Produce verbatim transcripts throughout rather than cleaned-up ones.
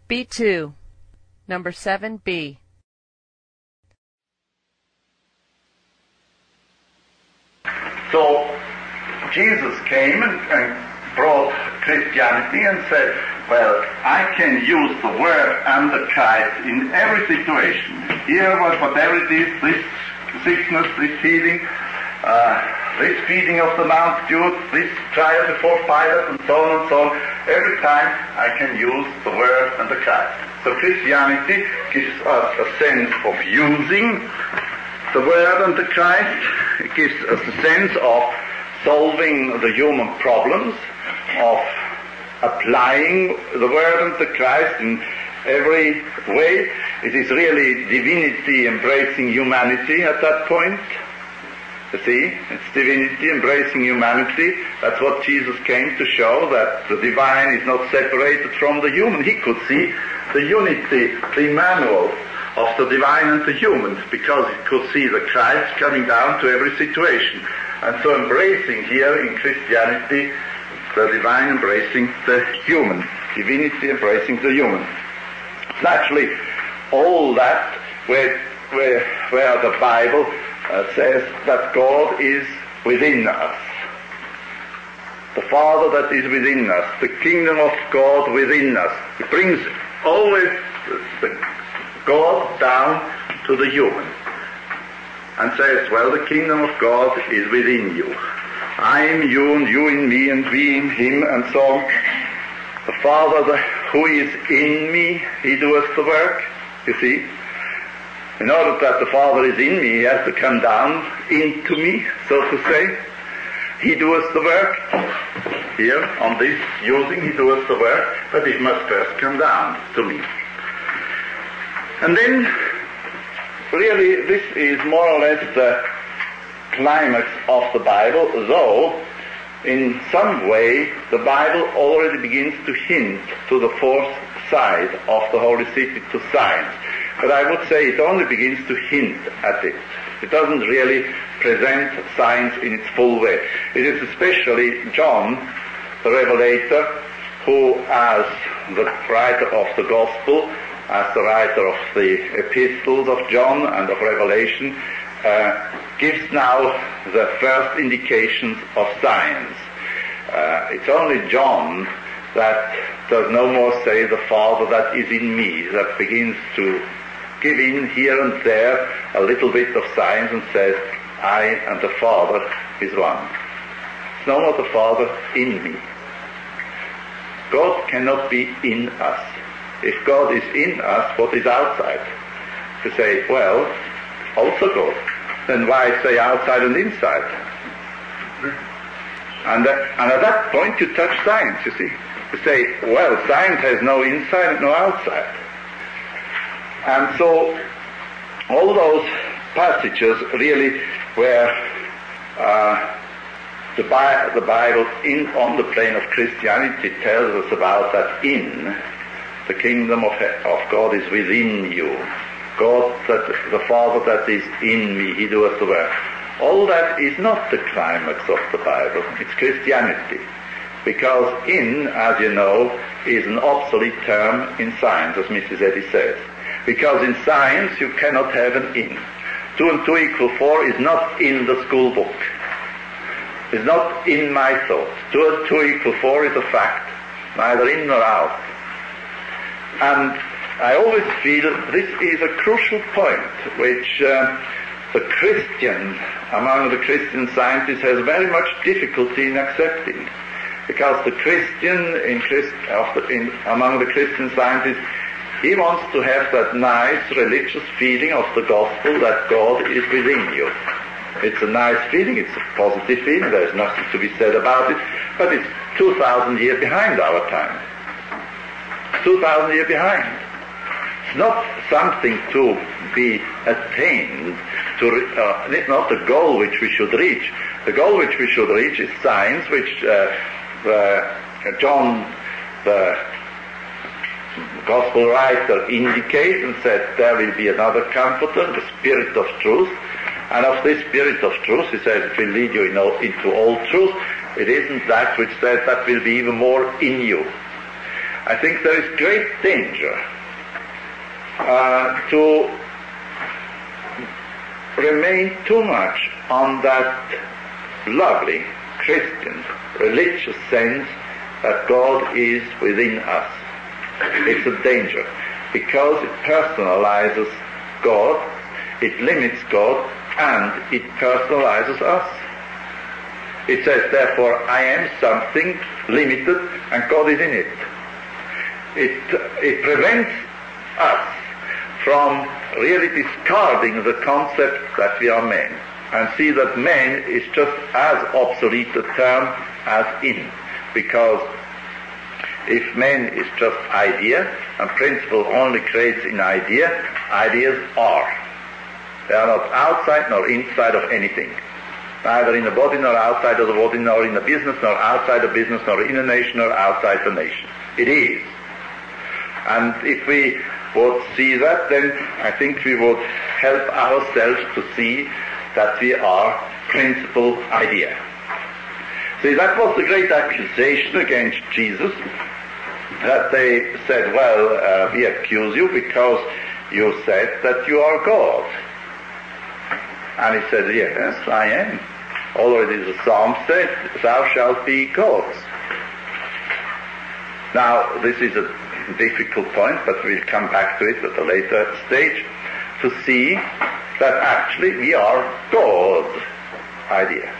B two, number seven B. So Jesus came and, and brought Christianity and said, well, I can use the Word and the Christ in every situation. Here, whatever it is, this sickness, this healing, uh, this feeding of the multitude, this trial before Pilate, and so on and so on. Every time I can use the Word and the Christ. So Christianity gives us a sense of using the Word and the Christ. It gives us a sense of solving the human problems, of applying the Word and the Christ in every way. It is really divinity embracing humanity at that point. You see, it's divinity embracing humanity. That's what Jesus came to show, that the divine is not separated from the human. He could see the unity, the Emmanuel of the divine and the human, because he could see the Christ coming down to every situation. And so embracing here in Christianity the divine embracing the human, divinity embracing the human. Naturally, all that where, where, where the Bible uh, says that God is within us, the Father that is within us, the kingdom of God within us. It brings always the, the God down to the human and says, well, the kingdom of God is within you. I am you, and you in me, and we in him, and so on. The Father the, who is in me, he doeth the work, you see. In order that the Father is in me, he has to come down into me, so to say. He doeth the work. Here, on this using, he doeth the work, but it must first come down to me. And then, really, this is more or less the climax of the Bible, though in some way the Bible already begins to hint to the fourth side of the Holy City, to science. But I would say it only begins to hint at it. It doesn't really present science in its full way. It is especially John, the Revelator, who, as the writer of the Gospel, as the writer of the epistles of John and of Revelation, uh, gives now the first indications of science. Uh, it's only John that does no more say the Father that is in me, that begins to give in here and there a little bit of science and says, I and the Father is one. It's no more the Father in me. God cannot be in us. If God is in us, what is outside? To say, well, also God. Then why say outside and inside? And, uh, and at that point you touch science, you see. You say, well, science has no inside and no outside. And so all those passages really where uh, the, Bi- the Bible in, on the plane of Christianity tells us about that in, the kingdom of, of God is within you. God, that the Father that is in me, he doeth the work. All that is not the climax of the Bible. It's Christianity. Because in, as you know, is an obsolete term in science, as Missus Eddy says. Because in science you cannot have an in. Two and two equal four is not in the school book. It's not in my thoughts. Two and two equal four is a fact, neither in nor out. And I always feel this is a crucial point which uh, the Christian, among the Christian scientists, has very much difficulty in accepting. Because the Christian, in Christ, of the, in, among the Christian scientists, he wants to have that nice religious feeling of the gospel that God is within you. It's a nice feeling, it's a positive feeling, there's nothing to be said about it, but it's two thousand years behind our time. two thousand years behind. It's not something to be attained, to uh, it's not the goal which we should reach. The goal which we should reach is science, which uh, the, uh, John, the Gospel writer, indicates and said there will be another comforter, the Spirit of truth. And of this Spirit of truth, he says, it will lead you in all, into all truth. It isn't that which says that will be even more in you. I think there is great danger uh, to remain too much on that lovely Christian religious sense that God is within us. It's a danger, because it personalizes God, it limits God, and it personalizes us. It says, therefore, I am something limited, and God is in it. It, it prevents us from really discarding the concept that we are men, and see that man is just as obsolete a term as in, because if man is just idea, and principle only creates in idea, ideas are. They are not outside nor inside of anything. Neither in the body nor outside of the body, nor in the business nor outside the business, nor in a nation nor outside the nation. It is. And if we would see that, then I think we would help ourselves to see that we are principal idea. See, that was the great accusation against Jesus, that they said, well, uh, we accuse you because you said that you are God. And he said, yes, I am. Already the psalm said, thou shalt be gods. Now, this is a difficult point, but we'll come back to it at a later stage, to see that actually we are God idea.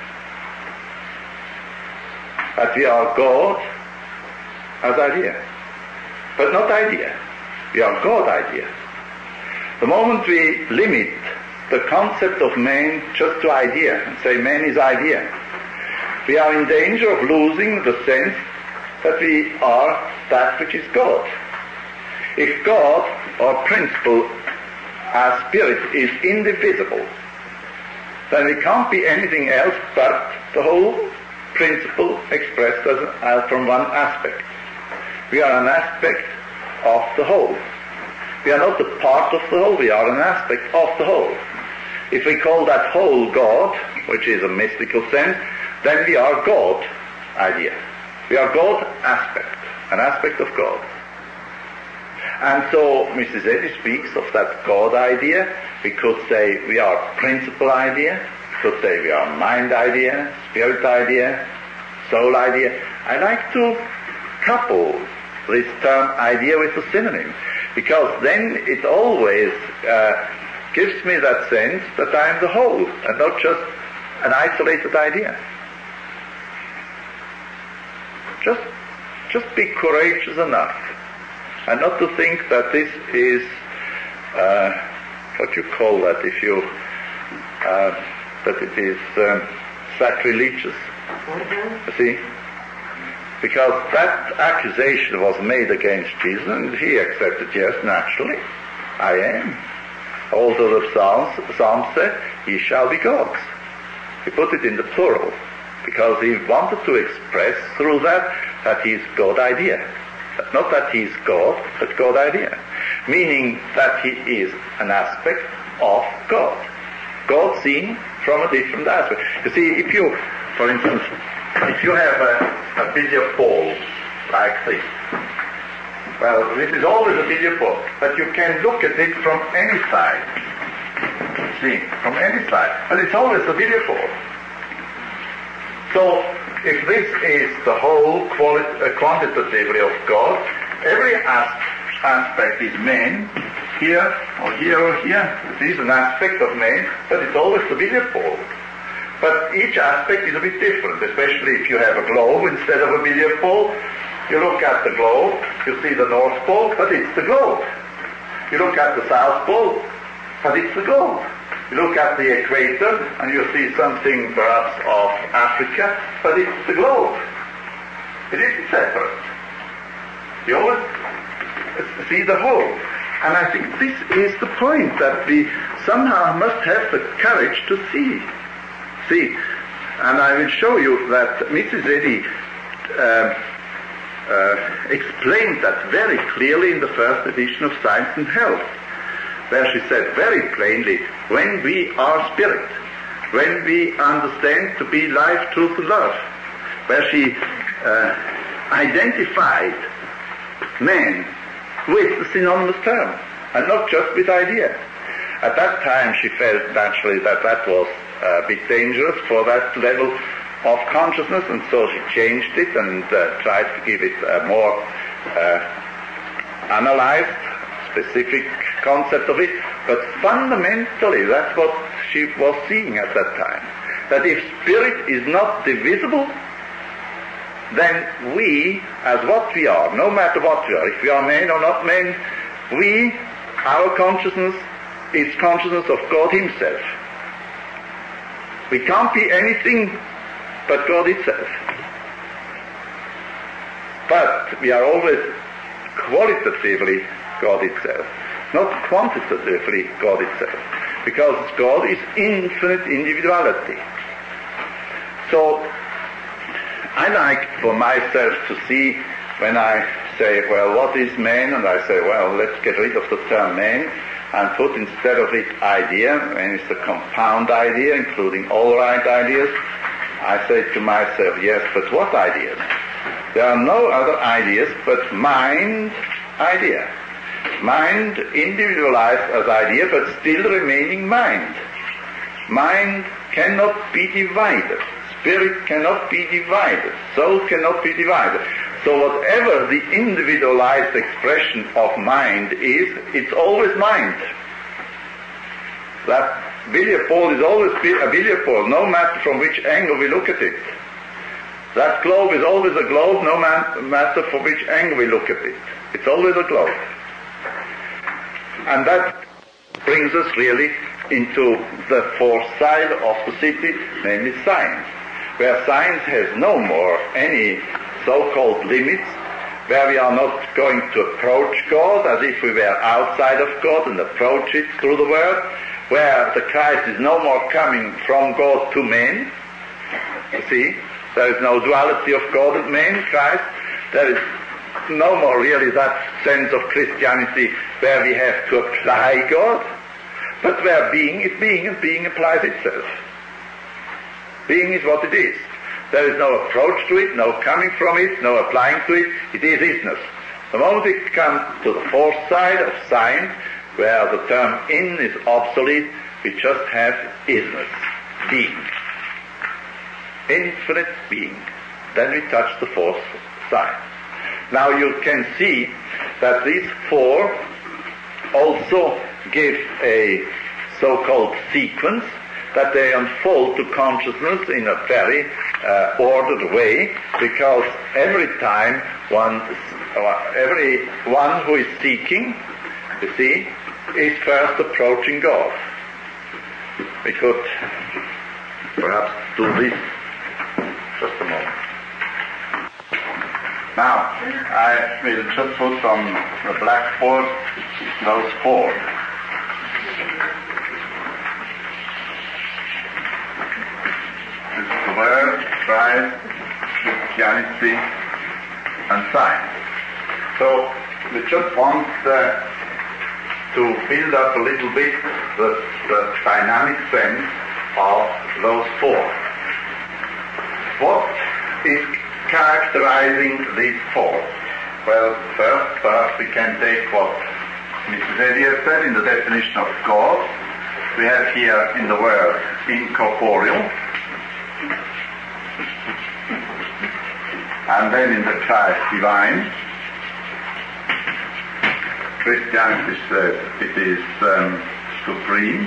That we are God as idea. But not idea. We are God idea. The moment we limit the concept of man just to idea, and say man is idea, we are in danger of losing the sense that we are that which is God. If God, or principle, as spirit, is indivisible, then we can't be anything else but the whole principle expressed as, as from one aspect. We are an aspect of the whole. We are not a part of the whole, we are an aspect of the whole. If we call that whole God, which is a mystical sense, then we are God idea. We are God aspect, an aspect of God. And so Missus Eddy speaks of that God idea. We could say we are principle idea, we could say we are mind idea, spirit idea, soul idea. I like to couple this term idea with a synonym, because then it always uh, gives me that sense that I am the whole and not just an isolated idea. Just, just be courageous enough and not to think that this is, uh, what you call that, if you, uh, that it is um, sacrilegious. Mm-hmm. See? Because that accusation was made against Jesus, and he accepted, yes, naturally, I am. Also the Psalms, Psalm said, ye shall be gods. He put it in the plural, because he wanted to express through that that he is God idea. Not that he is God, but God idea. Meaning that he is an aspect of God. God seen from a different aspect. You see, if you, for instance, if you have a, a billiard ball like this, well, this is always a billiard ball, but you can look at it from any side. See, from any side. But it's always a billiard ball. So, if this is the whole quali- uh, quantitatively of God, every as- aspect is man, here or here or here. This is an aspect of man, but it's always the billiard ball. But each aspect is a bit different, especially if you have a globe instead of a billiard ball. You look at the globe, you see the North Pole, but it's the globe. You look at the South Pole, but it's the globe. You look at the equator, and you see something perhaps of Africa, but it's the globe. It isn't separate. You always see the whole. And I think this is the point that we somehow must have the courage to see. See, and I will show you that Missus Eddy uh, uh, explained that very clearly in the first edition of Science and Health, where she said very plainly, when we are spirit, when we understand to be life, truth, and love, where she uh, identified man with the synonymous term, and not just with idea. At that time she felt naturally that that was a bit dangerous for that level of consciousness, and so she changed it and uh, tried to give it a more uh, analyzed, specific concept of it. But fundamentally that's what she was seeing at that time, that if spirit is not divisible, then we, as what we are, no matter what we are, if we are men or not men, we, our consciousness is consciousness of God himself. We can't be anything but God itself. But we are always qualitatively God itself, not quantitatively God itself, because God is infinite individuality. So I like for myself to see, when I say, well, what is man? And I say, well, let's get rid of the term man and put instead of it idea, and it's a compound idea, including all right ideas. I say to myself, yes, but what ideas? There are no other ideas but mind idea. Mind individualized as idea, but still remaining mind. Mind cannot be divided. Spirit cannot be divided. Soul cannot be divided. So whatever the individualized expression of mind is, it's always mind. That billiard ball is always a billiard ball, no matter from which angle we look at it. That globe is always a globe, no matter from which angle we look at it. It's always a globe. And that brings us really into the fourth side of the city, namely science, where science has no more any so-called limits, where we are not going to approach God as if we were outside of God and approach it through the world, where the Christ is no more coming from God to men. You see, there is no duality of God and man, Christ. There is no more really that sense of Christianity where we have to apply God, but where being is being and being applies itself. Being is what it is. There is no approach to it, no coming from it, no applying to it. It is isness. The moment we come to the fourth side of science, where the term in is obsolete, we just have isness, being. Infinite being. Then we touch the fourth side. Now you can see that these four also give a so-called sequence, that they unfold to consciousness in a very uh, ordered way, because every time one, uh, every one who is seeking, you see, is first approaching God. We could perhaps do this just a moment. Now, I will just put on the blackboard those four. This is the Word, Christ, Christianity, and science. So, we just want uh, to build up a little bit the, the dynamic sense of those four. What is characterizing these four? Well, first, perhaps we can take what Missus Eddy has said in the definition of God. We have here in the word incorporeal, and then in the Christ divine. Christianity says it is um, supreme.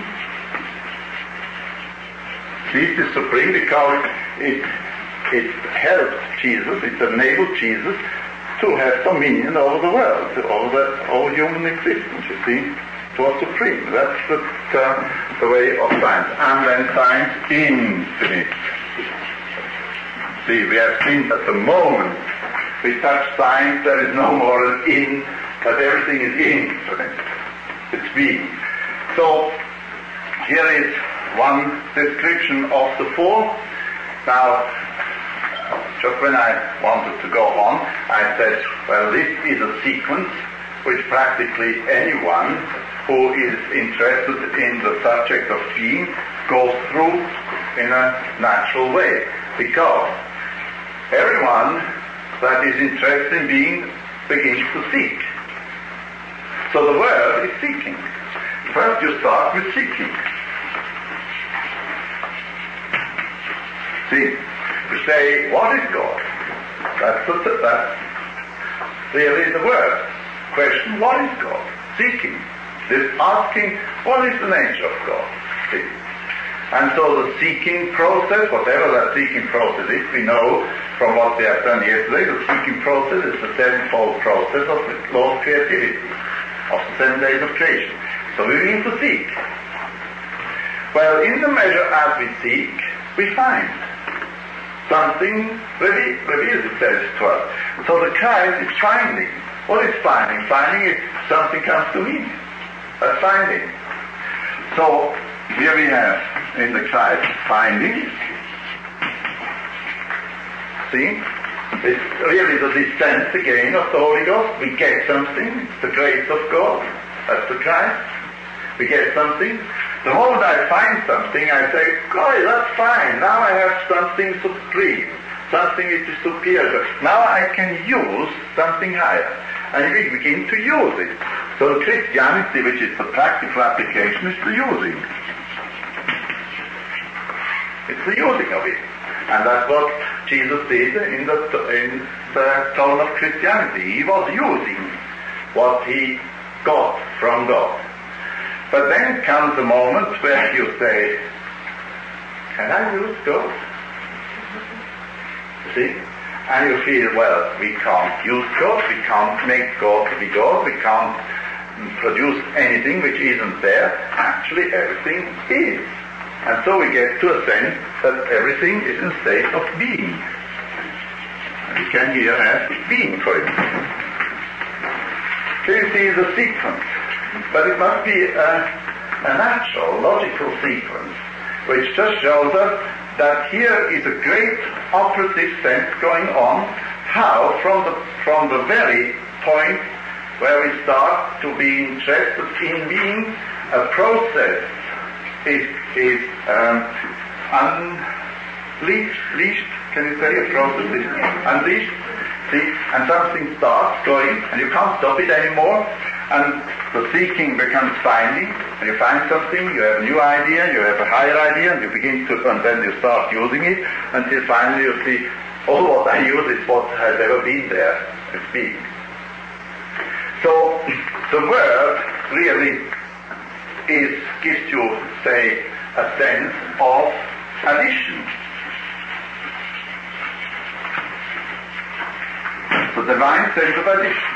This is supreme because it it helped Jesus, it enabled Jesus to have dominion over the world, over the over human existence, you see. It was supreme. That's the term, the way of science. And then science infinite. See, we have seen that the moment we touch science, there is no more an in, but everything is infinite. It's being. So, here is one description of the four. Now, just when I wanted to go on, I said, well, this is a sequence which practically anyone who is interested in the subject of being goes through in a natural way. Because everyone that is interested in being begins to seek. So the word is seeking. First you start with seeking. See, you say, what is God? That's, the, that's really the word. Question, what is God? Seeking. This asking, what is the nature of God? See? And so the seeking process, whatever that seeking process is, we know from what we have done yesterday, the seeking process is the sevenfold process of the law of creativity, of the seven days of creation. So we need to seek. Well, in the measure as we seek, we find. Something really reveals itself to us. So the Christ is finding. What is finding? Finding is something comes to me. That's finding. So here we have in the Christ finding. See? It's really the descent again of the Holy Ghost. We get something. It's the grace of God. That's the Christ. We get something. The moment I find something, I say, God, that's fine. Now I have something supreme, something which is superior. Now I can use something higher. And we begin to use it. So Christianity, which is the practical application, is the using. It's the using of it. And that's what Jesus did in the, in the tone of Christianity. He was using what he got from God. But then comes a moment where you say, can I use God? See? And you feel, well, we can't use God, we can't make God to be God, we can't produce anything which isn't there. Actually, everything is. And so we get to a sense that everything is in a state of being. And we can here have being, for instance. So you see the sequence. But it must be a, a natural, logical sequence, which just shows us that here is a great operative sense going on, how from the from the very point where we start to be interested in being, a process is, is um, unleashed, leashed, can you say a process is unleashed, see, and something starts going, and you can't stop it anymore, and the seeking becomes finding, and you find something, you have a new idea, you have a higher idea, and you begin to, and then you start using it, until finally you see, all what I use is what has ever been there, it's being. So, the word really is, gives you, say, a sense of addition. The divine sense of addition.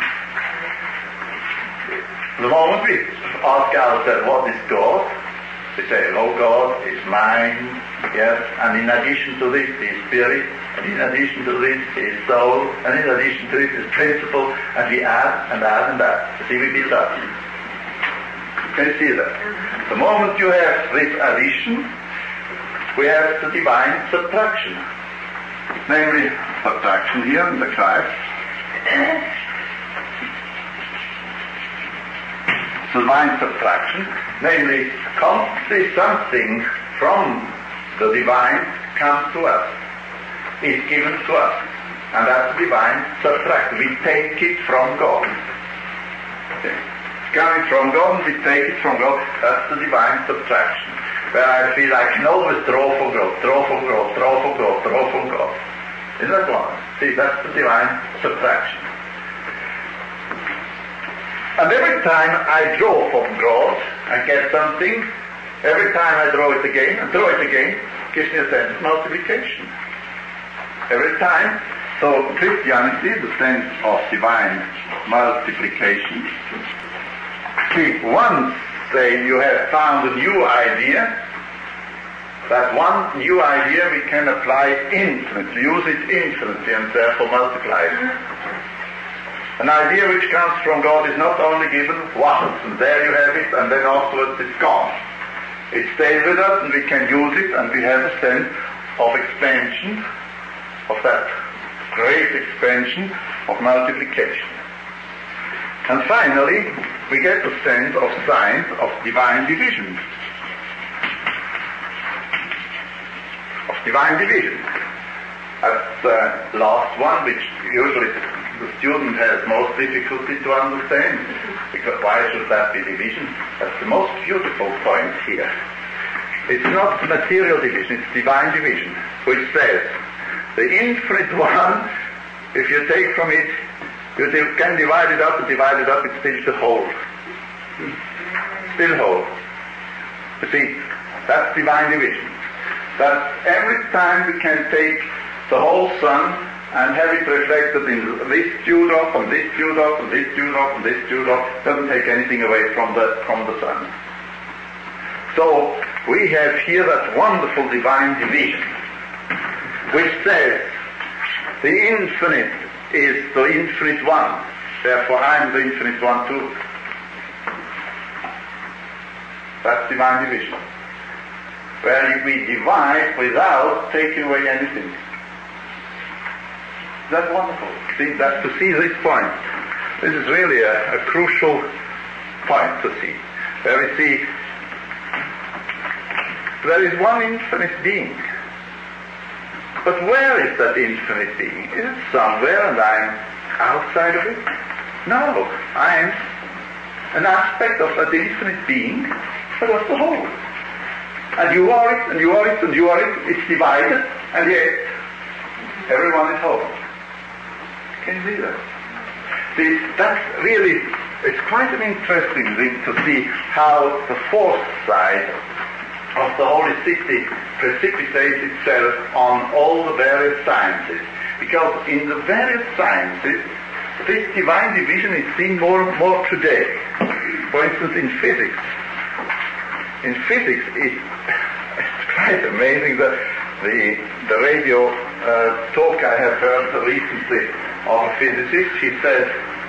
The moment we ask ourselves, what is God? We say, oh, God is mind, yes, and in addition to this is spirit, and in addition to this is soul, and in addition to this is principle, and we add and add and add. You see, we build up. Can you see that? The moment you have this addition, we have the divine subtraction. Namely, subtraction here in the Christ. Divine subtraction, namely, constantly something from the divine comes to us, is given to us, and that's divine subtraction. We take it from God. Okay. It's coming from God, and we take it from God. That's the divine subtraction, where I feel I can always draw from God, draw from God, draw from God, draw from God. Isn't that one? See, that's the divine subtraction. And every time I draw from God and get something, every time I draw it again and draw it again, gives me a sense of multiplication. Every time. So Christianity, the sense of divine multiplication. See, once, say, you have found a new idea, that one new idea we can apply infinitely, use it infinitely, and therefore multiply it. An idea which comes from God is not only given once, and there you have it, and then afterwards it's gone. It stays with us, and we can use it, and we have a sense of expansion, of that great expansion of multiplication. And finally, we get a sense of science of divine division. Of divine division. That's the last one, which usually the student has most difficulty to understand. Because why should that be division? That's the most beautiful point here. It's not material division, it's divine division, which says the infinite one, if you take from it, you can divide it up and divide it up, it's still the whole. Still whole. You see, that's divine division. That every time we can take the whole sun and have it reflected in this dewdrop and this dewdrop and this dewdrop and this dewdrop, doesn't take anything away from the from the sun. So we have here that wonderful divine division, which says the infinite is the infinite one. Therefore, I am the infinite one too. That's divine division, where we divide without taking away anything. That's wonderful. See, that to see this point. This is really a, a crucial point to see. Where we see there is one infinite being. But where is that infinite being? Is it somewhere and I'm outside of it? No, I'm an aspect of that infinite being, but of the whole. And you are it, and you are it, and you are it. It's divided, and yet everyone is whole. Can you see that? See, that's really, it's quite an interesting thing to see how the fourth side of the Holy City precipitates itself on all the various sciences. Because in the various sciences, this divine division is seen more and more today. For instance, in physics. In physics, it, it's quite amazing that the, the radio uh, talk I have heard recently of a physicist. He said,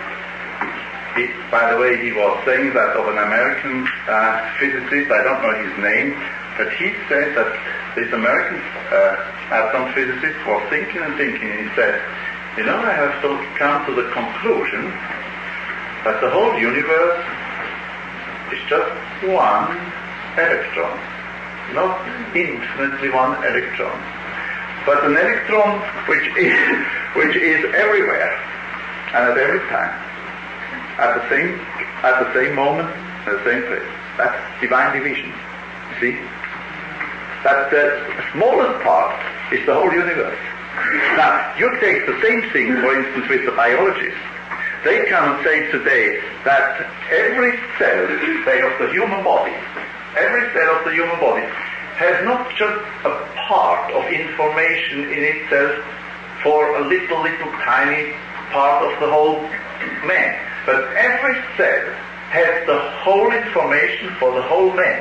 he, by the way, he was saying that of an American uh, physicist, I don't know his name, but he said that this American uh, atom physicist was thinking and thinking, and he said, you know, I have to come to the conclusion that the whole universe is just one electron, not infinitely one electron, but an electron which is which is everywhere and at every time, at the same at the same moment, at the same place. That's divine division. You see, that the smallest part is the whole universe. Now, you take the same thing, for instance, with the biologists. They come and say today that every cell, say, of the human body, every cell of the human body has not just a part of information in itself for a little, little tiny part of the whole man, but every cell has the whole information for the whole man.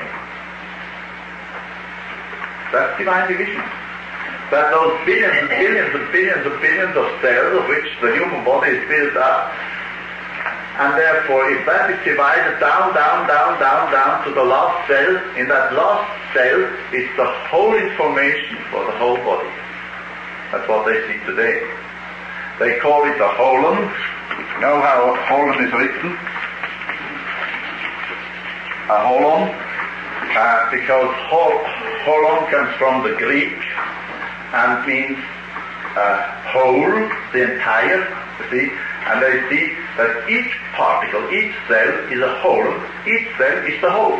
That's divine division. That those billions and billions and billions and billions of cells of which the human body is built up, and therefore if that is divided down, down, down, down, down to the last cell, in that last cell is the whole information for the whole body. That's what they see today. They call it a holon. You know how holon is written? A holon, uh, because hol- holon comes from the Greek and means uh, whole, the entire, you see, and they see that each particle, each cell is a whole, each cell is the whole.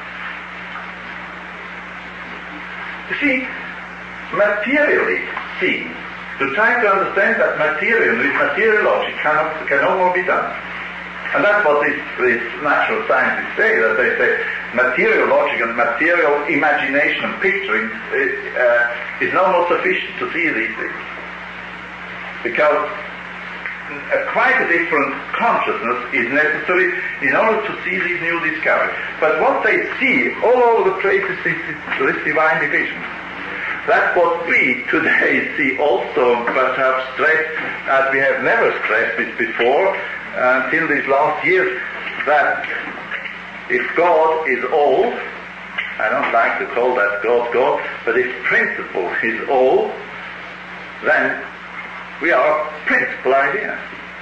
You see, materially seen, to try to understand that material with material logic cannot, can no more be done. And that's what these, these natural scientists say, that they say material logic and material imagination and picturing uh, is no more sufficient to see these things. Because a quite a different consciousness is necessary in order to see these new discoveries. But what they see all over the place is this, this divine division. That's what we today see also, perhaps stressed as we have never stressed it before until these last years, that if God is all, I don't like to call that God God, but if principle is all, then we are a principal idea.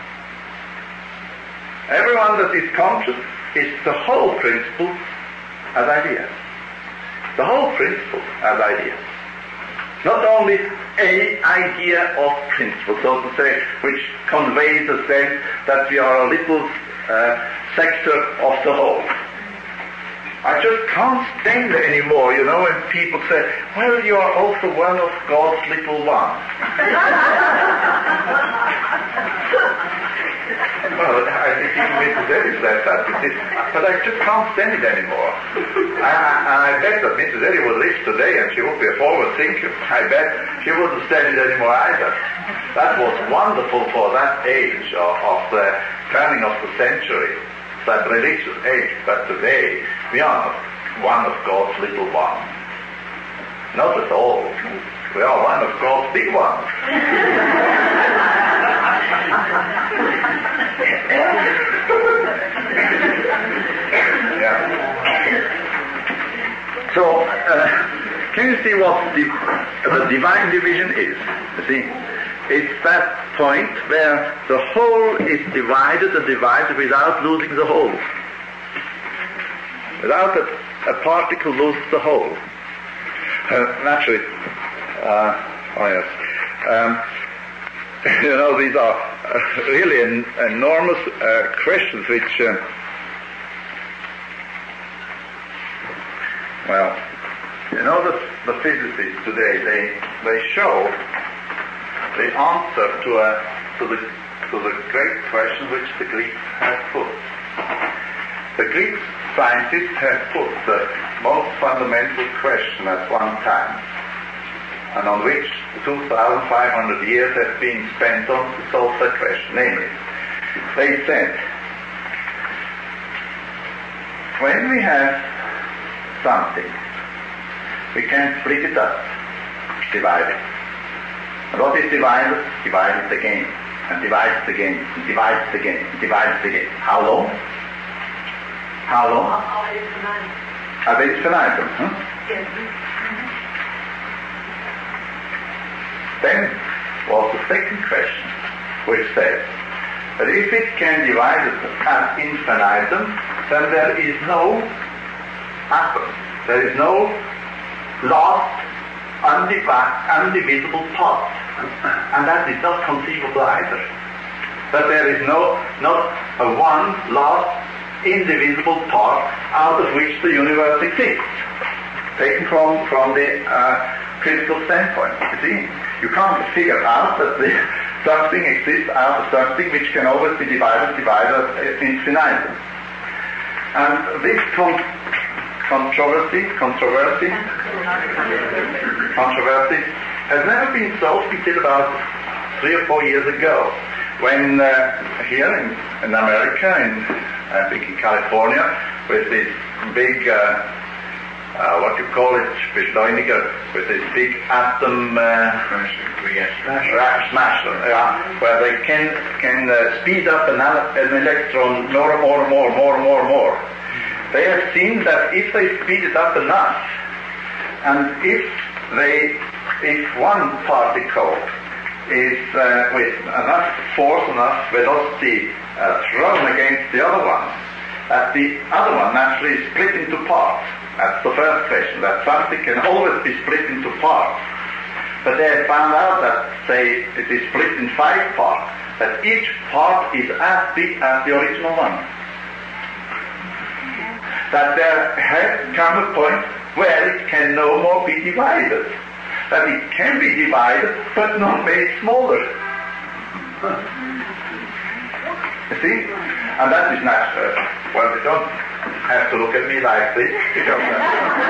Everyone that is conscious is the whole principle as idea. The whole principle as idea. Not only a idea of principle, so to say, which conveys a sense that we are a little uh, sector of the whole. I just can't stand it anymore, you know, when people say, well, you are also one of God's little ones. Well, I think even Missus Eddy said that, but I just can't stand it anymore. I, I, I bet that Missus Eddy would live today and she would be a forward thinker. I bet she wouldn't stand it anymore either. That was wonderful for that age of, of the turning of the century, that religious age, but today we are not one of God's little ones. Not at all. We are one of God's big ones. Yeah. So, uh, can you see what the, the divine division is? You see, it's that point where the whole is divided and divided without losing the whole. Without a, a particle loses the whole. Uh, naturally, uh, oh yes, um, you know, these are uh, really en- enormous uh, questions which, uh, well, you know, the, the physicists today, they they show the answer to a to the to the great question which the Greeks have put. The Greek scientists have put the most fundamental question at one time, and on which two thousand five hundred years have been spent on to solve that question. Namely, they said, when we have something, we can split it up, divide it. And what is divided? Divide it again, and divide it again, and divide it again, and divide it again. How long? How long? Ad infinitum. Huh? Yes. Then was the second question, which says that if it can divide it ad infinitum, then there is no atom. There is no last undivi- undivisible part. And that is not conceivable either. That there is no, not a one last indivisible part out of which the universe exists, taken from, from the uh, critical standpoint. You see, you can't figure out that the, something exists out of something which can always be divided, divided ad infinitum. And this con- controversy, controversy, controversy has never been solved until about three or four years ago, when uh, here in, in America, in I think in California, with this big, uh, uh, what you call it, Beschleuniger, with this big atom uh, smasher, smasher yeah, where they can can uh, speed up an, an electron more, more, more, more, more, more. They have seen that if they speed it up enough, and if they, if one particle is uh, with enough force, enough velocity uh, thrown against the other one, that the other one naturally is split into parts. That's the first question, that something can always be split into parts. But they have found out that, say, it is split in five parts, that each part is as big as the original one. That there has come a point where it can no more be divided. That it can be divided, but not made smaller. You see? And that is natural. Well, you don't have to look at me like this. You don't have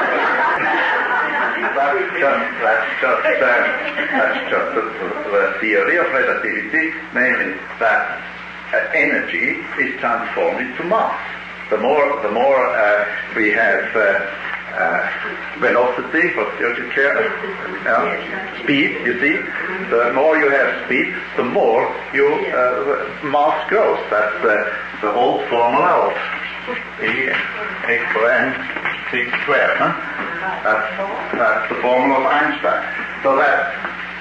to. That's just, that's just, uh, that's just the, the theory of relativity, namely that uh, energy is transformed into mass. The more, the more uh, we have uh, uh, velocity, what do you care? Uh, speed, you see, the more you have speed, the more you uh, mass grows. That's uh, the old formula of E equal mc squared. Huh? That's, that's the formula of Einstein. So that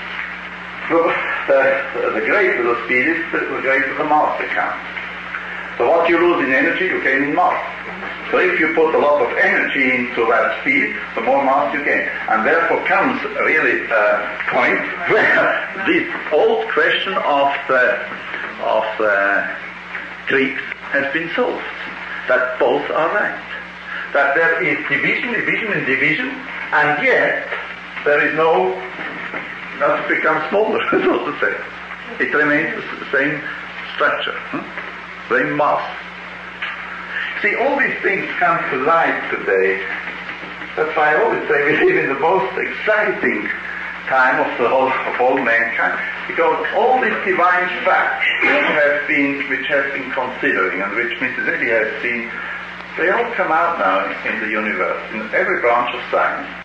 so the, the greater the speed is, the greater the mass becomes. So what you lose in energy, you gain in mass. So if you put a lot of energy into that speed, the more mass you gain. And therefore comes really a point where this old question of the, of the Greeks has been solved. That both are right. That there is division, division, and division, and yet there is no, not to become smaller, so to say. It remains the same structure, hmm? same mass. See, all these things come to light today. That's why I always say we live in the most exciting time of the whole of all mankind, because all these divine facts which have been which have been considering and which Missus Eddy has seen, they all come out now in the universe, in every branch of science.